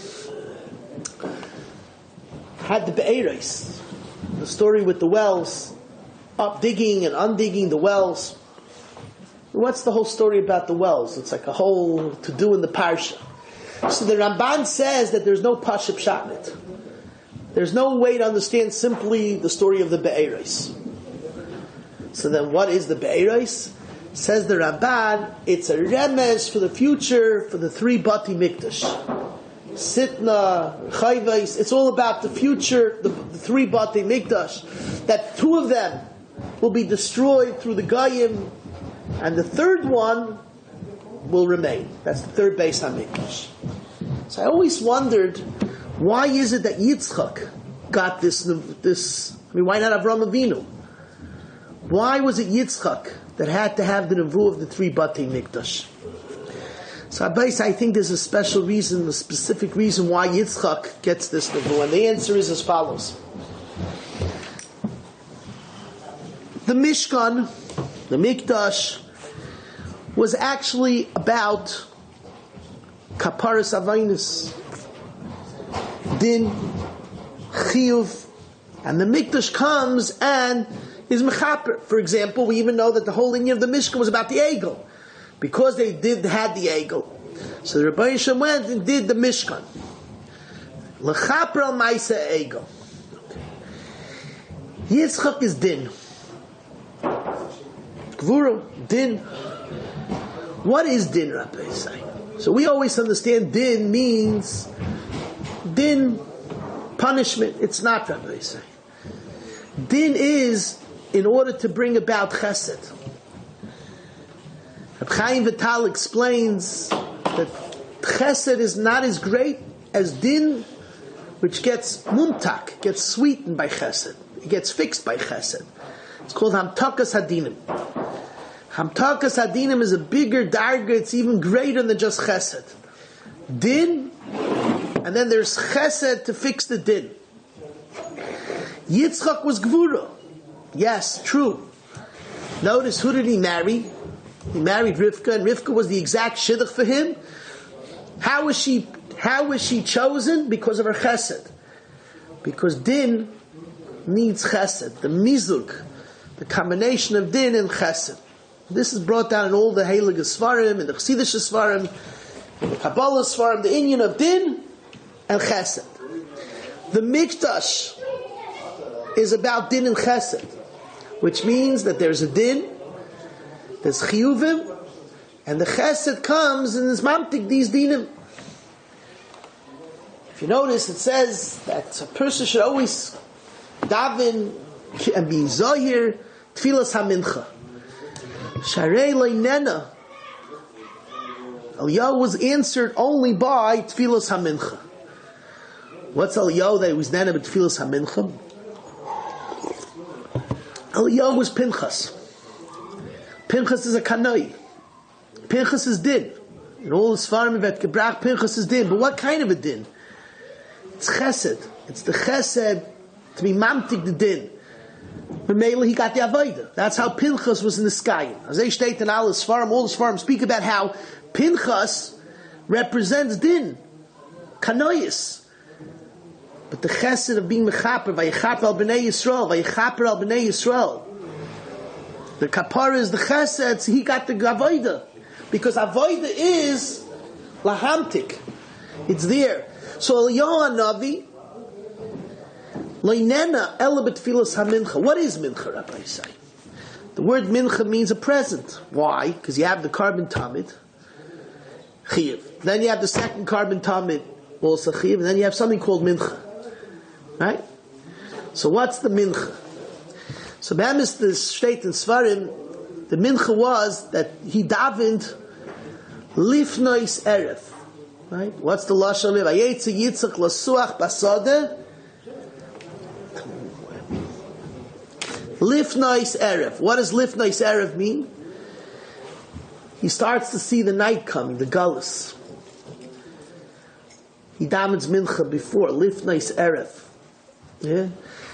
had the Be'eres, the story with the wells, up digging and undigging the wells. What's the whole story about the wells? It's like a whole to do in the parsha. So the Ramban says that there's no Pashup Shatnit. There's no way to understand simply the story of the Be'eres. So then what is the Be'eres? Says the Ramban, it's a remez for the future for the three Bati Mikdash. Sitna, Chayvais, it's all about the future, the, the three Bati Mikdash. That two of them will be destroyed through the Goyim, and the third one will remain. That's the third Beis HaMikdash. So I always wondered, why is it that Yitzchak got this, this, I mean, why not Avraham Avinu? Why was it Yitzchak that had to have the Nevuah of the three Batei Mikdash? So I think there's a special reason, a specific reason why Yitzchak gets this Nevuah, and the answer is as follows. The Mishkan, the Mikdash, was actually about Kaparas Avainis, Din, Chiyuv, and the Mikdash comes and is Mechaper. For example, we even know that the whole lineage of the Mishkan was about the Egel, because they did had the Egel. So the Rebbe Yishem went and did the Mishkan. Lechaper al Maisa Egel. Yitzchak is Din. Gvura, Din. What is Din, Rabbi say? So we always understand Din means Din, punishment. It's not, Rabbi say. Din is in order to bring about Chesed. Rabbi Chaim Vital explains that Chesed is not as great as Din, which gets mumtak, gets sweetened by Chesed. It gets fixed by Chesed. It's called Hamtakas Hadinim. Hamtakas Hadinim is a bigger darga, it's even greater than just Chesed. Din, and then there's Chesed to fix the Din. Yitzchak was Gvura. Yes, true. Notice, who did he marry? He married Rivka, and Rivka was the exact shidduch for him. How was she, how was she chosen? Because of her Chesed. Because Din needs Chesed. The Mizug, the combination of Din and Chesed. This is brought down in all the Heilige Svarim, in the Chassidish Svarim, in the Kabbalah Svarim, the inyan of Din and Chesed. The Mikdash is about Din and Chesed, which means that there's a Din, there's Chiyuvim, and the Chesed comes and is mamtik these Dinim. If you notice, it says that a person should always daven and be zohir tfilas hamincha. Sharei leinena. Eliyahu was answered only by tfilas hamincha. What's Eliyahu that he was nena but tfilas hamincha? Eliyahu was Pinchas. Pinchas is a kanoi. Pinchas is din. In all the Sfarim of Gebrach, Pinchas is din. But what kind of a din? It's chesed. It's the chesed to be mamtik the din. Mele he got the avodah. That's how Pinchas was in the sky. As they state in all the Sfarim, all the Sfarim speak about how Pinchas represents din, kanois. But the chesed of being mechaper, vayichaper al bnei Yisrael, vayichaper al bnei Yisrael. The kapara is the chesed, so he got the avodah. Because avodah is lahamtik. It's there. So Eliyahu Navi, loinena elabet filas hamincha. What is mincha, Rabbi say? The word mincha means a present. Why? Because you have the carbon tamid, chiv. Then you have the second carbon tamid, also chiv. And then you have something called mincha. Right? So what's the mincha? So Be'emes the state in Svarim, the mincha was that he davened lifnois erev. Right? What's the lashon of Vayetze Yitzchak lasuach basada? Lifnois erev. What does lifnois erev mean? He starts to see the night coming, the galus. He davens mincha before lifnois erev. Yeah.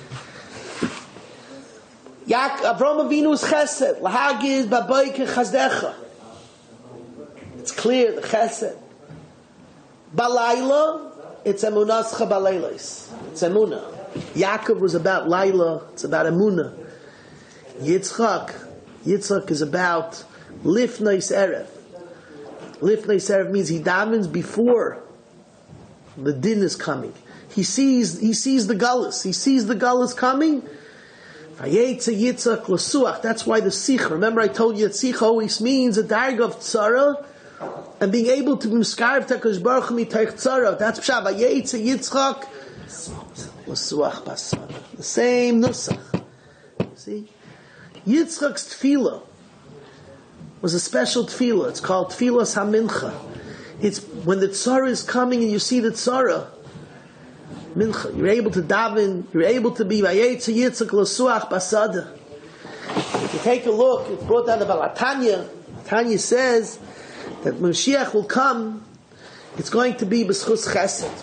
Yak Avraham Avinu's chesed lahagid babayke chazdecha. It's clear the chesed. Balayla, it's emunascha balaylos. It's emuna. Yaakov was about Laila. It's about emuna. Yitzchak, Yitzchak is about lifnais erev. Lifnais erev means he davens before the din is coming. He sees, he sees the gullus. He sees the gullus coming. Vayetze Yitzchak l'suach. That's why the sikh. Remember, I told you that sikh always means a darg of tzara and being able to be miskarv tekadosh baruch hu mitaych tzara. That's pshat. Vayetze Yitzchak l'suach basara. The same nusach. See, Yitzchak's tefillah was a special tefillah. It's called Tefillas HaMincha. It's when the tzara is coming and you see the tzara, mincha, you're able to daven, you're able to be Vayetze Yitzchak L'suach Basada. If you take a look, it's brought down about Tanya. Tanya says that Mashiach will come, it's going to be B'schus Chesed.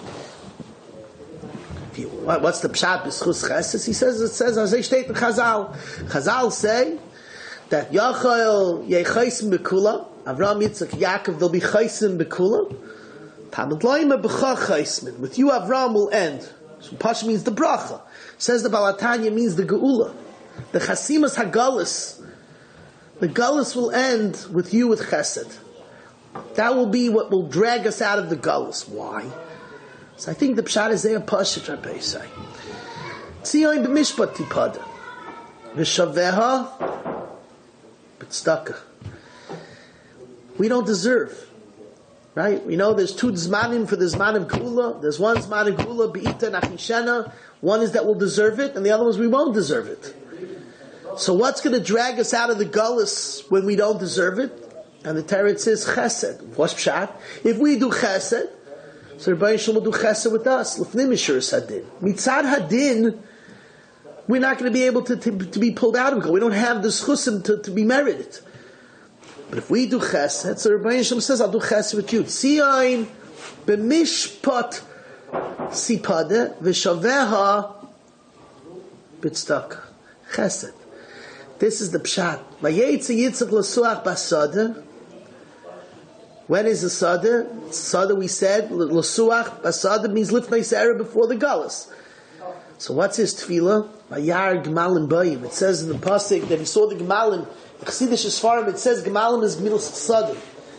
What's the pshat B'schus Chesed? He says, it says, as they state in Chazal. Chazal say that Yachal Yechaisim B'kula, Avram, Yitzchak, Yaakov, they'll be Chaisim B'kula. Tamad Loima B'cha Chaismin. With you, Avram will end. So Pash means the bracha. Says the Balatanya means the Geula. The Chasimas Hagalis. The Galus will end with you with Chesed. That will be what will drag us out of the Galus. Why? So I think the Pshat is there, Pashit Rabbi say. Tzion b'mishpat tipada. V'shaveha b'tzedakah. We don't deserve. Right? We know there's two zmanim for the zman of Gula. There's one zman of Gula, Be'ita Nachishena. One is that we'll deserve it, and the other one is we won't deserve it. So what's going to drag us out of the Gullus when we don't deserve it? And the Torah says Chesed. What's Pshat? If we do Chesed, so Rebbeinu Shalom will do Chesed with us. L'fnei Mishuras Hadin. Mitzad Hadin, we're not going to be able to, to, to be pulled out of it. We don't have the schusim to, to be merited. But if we do Chesed, so Rebbeinu Shalom says, I'll do Chesed with you. Tzion b'mishpat sipade v'shaveha b'tzedakah. Chesed. This is the pshat. Vayetze Yitzchak l'suach basada. When is the sada? Sada we said l'suach basada means lifnei se'era before the galus. So what's his tefillah? Vayar gemalim bayim. It says in the pasuk that he saw the gemalim. The Chassidish Sfarim, it says gemalim is gemilas chasadim.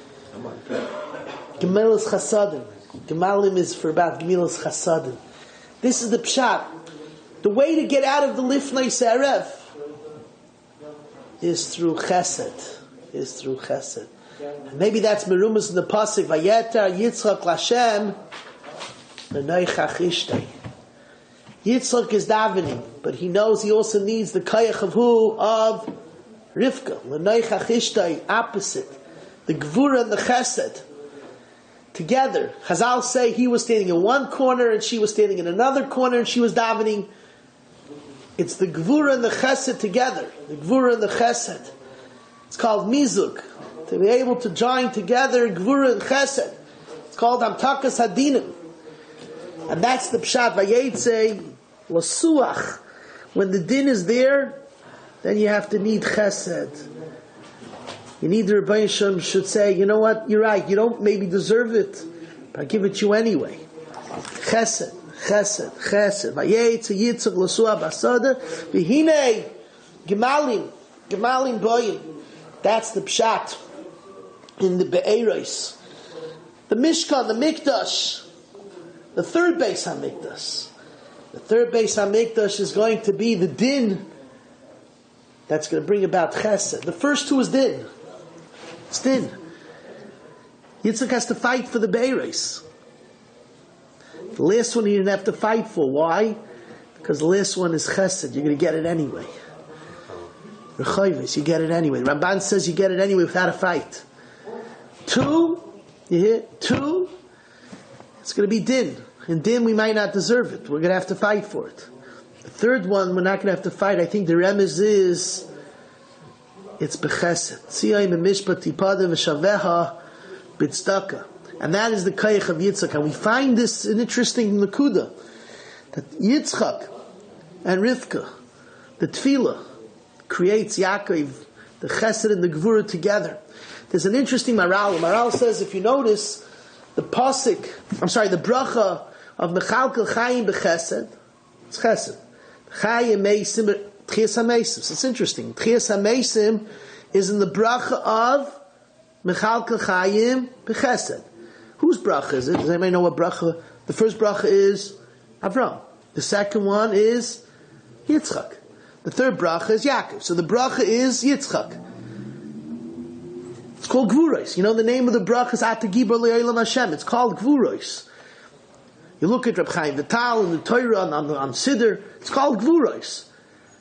Gemilas chasadim. Gemalim is for about gemilas chasadim. This is the pshat. The way to get out of the lifnei se'erev is through chesed. Is through chesed. And maybe that's merumas in the pasuk. Vayeter Yitzchak Lashem L'neicha Chishtei. Yitzchak is davening, but he knows he also needs the kayach of who? Of Rivka. L'neicha Chishtei, opposite. The gvura and the chesed. Together. Chazal say he was standing in one corner and she was standing in another corner and she was davening. It's the gvura and the chesed together. The gvura and the chesed. It's called mizuk. To be able to join together gvura and chesed. It's called amtakas hadinim. And that's the pshat. Vayetze l'suach. When the din is there, then you have to need chesed. You need the Rebbeinu Shalom should say, you know what, you're right, you don't maybe deserve it, but I give it to you anyway. Chesed. Chesed, chesed. Vayetze Yitzchak l'suach basada. V'hinei gemalim, gemalim boyim. That's the pshat in the Be'eros. The Mishkan, the Mikdash, the third Beis HaMikdash. The third Beis HaMikdash is going to be the din that's going to bring about chesed. The first two is din. It's din. Yitzchak has to fight for the Be'eros. The last one he didn't have to fight for. Why? Because the last one is chesed. You're going to get it anyway. Rechoivis, you get it anyway. Ramban says you get it anyway without a fight. Two, you hear? Two, it's going to be din. And din, we might not deserve it. We're going to have to fight for it. The third one, we're not going to have to fight. I think the remez is, it's bechesed. Tziyayim b'mishpat tipada v'shaveha b'tzedakah. And that is the kayach of Yitzchak. And we find this an interesting nakuda. That Yitzchak and Rivka, the tefillah, creates Yaakov, the chesed and the gvura together. There's an interesting maral. Maral says, if you notice, the pasuk, I'm sorry, the bracha of Mechalkel Chayim b'chesed, it's chesed. Chayim meisim, tchias ha-meisim. So it's interesting. Tchias ha-meisim is in the bracha of Mechalkel Chayim b'chesed. Whose bracha is it? Does anybody know what bracha? The first bracha is Avram. The second one is Yitzchak. The third bracha is Yaakov. So the bracha is Yitzchak. It's called Gvuros. You know the name of the bracha is Ata Gibor Le'olam Hashem. It's called Gvuros. You look at Reb Chaim Vital and the Torah on, on, on Siddur. It's called Gvuros.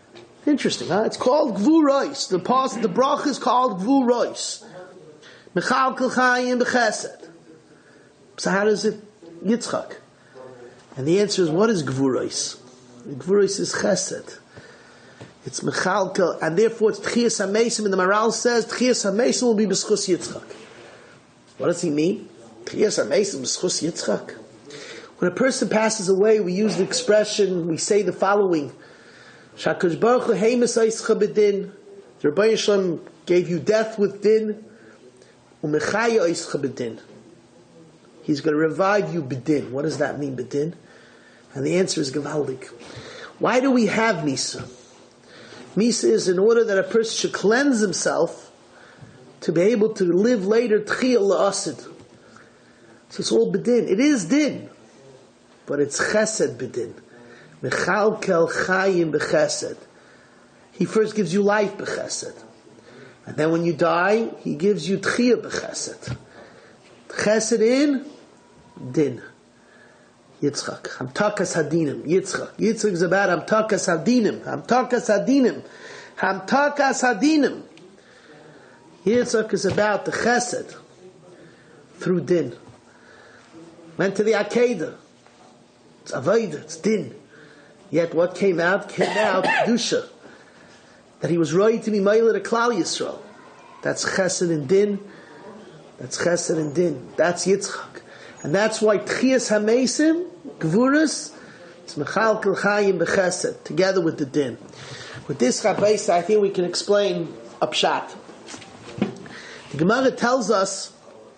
Interesting, huh? It's called Gvurais. The pas, the brach is called Gvurais. Mechalkel Chayim B'Chesed. So how does it Yitzchak? And the answer is, what is Gvurais? Gvurais is Chesed. It's Mechalkel, and therefore it's Tchias HaMesim, and the Maral says Tchias HaMesim will be B'schus Yitzchak. What does he mean? Tchias HaMesim B'schus Yitzchak. When a person passes away, we use the expression, we say the following: Shakadosh Baruch Hu heimes eischa b'din. The Rebbeinu Shalom gave you death with din. Umechaya eischa b'din. He's going to revive you b'din. What does that mean, b'din? And the answer is Gevaldik. Why do we have Misa? Misa is in order that a person should cleanse himself to be able to live later Tchiyah la'asid. So it's all b'din. It is din, but it's chesed b'din. Mechalkel chayim b'chesed. He first gives you life b'chesed, and then when you die, he gives you tchiyah b'chesed. Chesed in din. Yitzchak. Hamtakas hadinim. Yitzchak. Yitzchak is about hamtakas hadinim. Hamtakas hadinim. Hamtakas hadinim. Yitzchak is about the chesed through din. Went to the Akedah. It's avodah. It's din. Yet what came out? Came out Kedusha. That he was right to be Meiler to Klal Yisrael. That's Chesed and Din. That's Chesed and Din. That's Yitzchak. And that's why Tchias HaMesim, Gvuras, it's Mechalkel Chayim B'Chesed, together with the Din. With this Rabbeis, I think we can explain a pshat. The Gemara tells us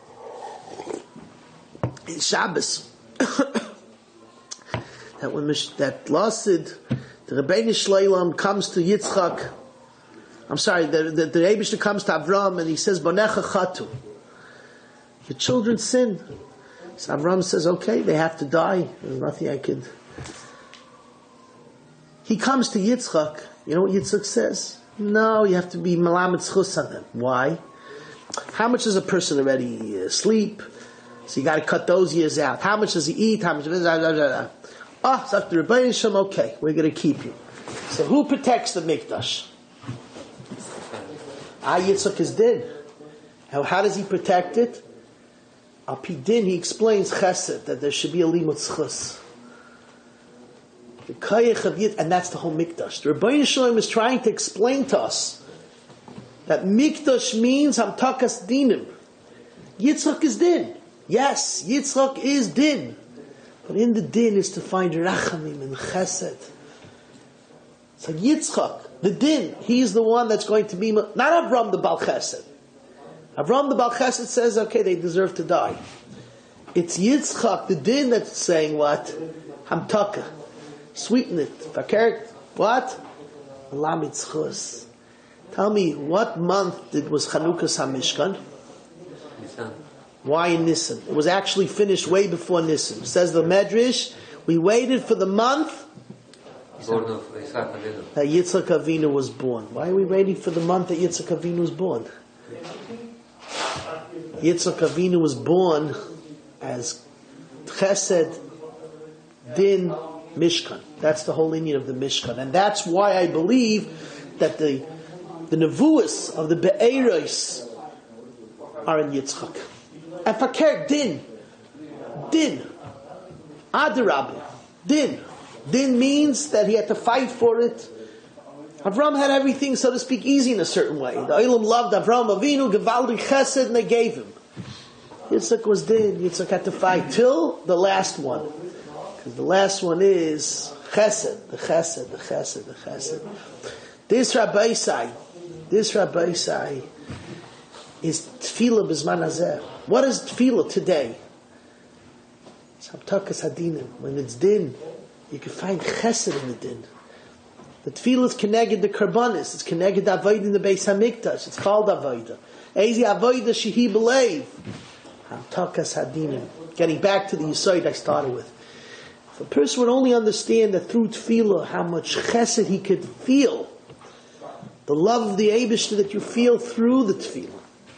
in Shabbos that when that Lasid, the Rebbeinu Shleilam comes to Yitzchak, I'm sorry, the, the, the Eibishter comes to Avram and he says, Bonecha Chatu. Your children sin. So Avram says, okay, they have to die. There's nothing I could. He comes to Yitzchak. You know what Yitzchak says? No, you have to be Malamet Schus on them. Why? How much does a person already uh, sleep? So you got to cut those years out. How much does he eat? How much? Ah, oh, so after Rebbeinu Shem, okay, we're going to keep you. So who protects the Mikdash? Ah, Yitzchak is din. How, how does he protect it? Al Pi Din, he explains Chesed, that there should be a limud schus. The Kayach of Yit, and that's the whole Mikdash. The Rebbeinu Shalom is trying to explain to us that Mikdash means Hamtakas Dinim. Yitzchak is din. Yes, Yitzchak is din. But in the din is to find Rachamim and Chesed. It's like Yitzchak, the din. He's the one that's going to be, not Avram the Bal Chesed. Avram the Bal Chesed says, okay, they deserve to die. It's Yitzchak, the din, that's saying what? Hamtaka. Sweeten it. Fakir, what? Lamit Schus. Tell me, what month did was Chanukas HaMishkan? Nisan. Why in Nisan? It was actually finished way before Nisan. Says the Medrash, we waited for the month that Yitzchak Avinu was born. Why are we waiting for the month that Yitzchak Avinu was born? Yitzchak Avinu was born as Chesed, Din, Mishkan. That's the whole Indian of the Mishkan. And that's why I believe that the the Nevuas of the Be'eros are in Yitzchak. And Fakir, Din. Din. Adarab. Din. Din means that he had to fight for it. Avram had everything, so to speak, easy in a certain way. The Olam loved Avram Avinu, Gevaldik Chesed, and they gave him. Yitzchak was Din. Yitzchak had to fight till the last one. Because the last one is Chesed, the Chesed, the Chesed, the Chesed. This Rabbi Sai, this Rabbi Sai is Tefillah B'zman Hazeh. What is Tefillah today? It's Hamtakas Hadinim. When it's Din, you can find Chesed in the Din. The Tefillah is connected to Karbanis. It's connected to Avodah in the Beis Hamikdash. It's called Avodah. Ezi Avodah Shehi B'leiv. Hamtakas Hadinim. Getting back to the Yesod I started with. If a person would only understand that through Tefillah how much Chesed he could feel, the love of the Eibishter that you feel through the Tefillah,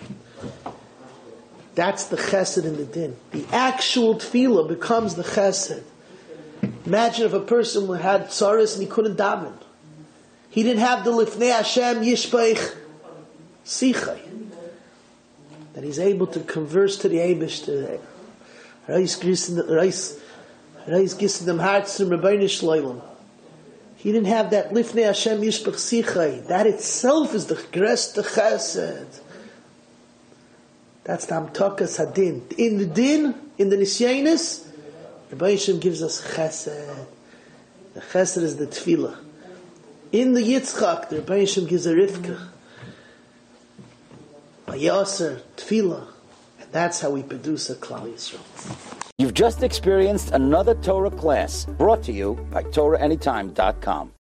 that's the Chesed in the Din. The actual Tefillah becomes the Chesed. Imagine if a person had tzaras and he couldn't daven. He didn't have the Lifnei Hashem Yishpeich Sichai. That he's able to converse to the Eibishter. Reis gissen dem Herz zum Rebbeinu Shloim. He didn't have that Lifnei Hashem Yishpeich Sichai. That itself is the größte Chesed. That's the Amtokas Hadin. In the Din, in the Nisyanis, the Rebbeinu Hashem gives us Chesed. The Chesed is the Tefillah. In the Yitzchak, the Rebbeinu Hashem gives a Rivka. By Yasser, Tefillah. And that's how we produce a Klal Yisrael. You've just experienced another Torah class brought to you by Torah Anytime dot com.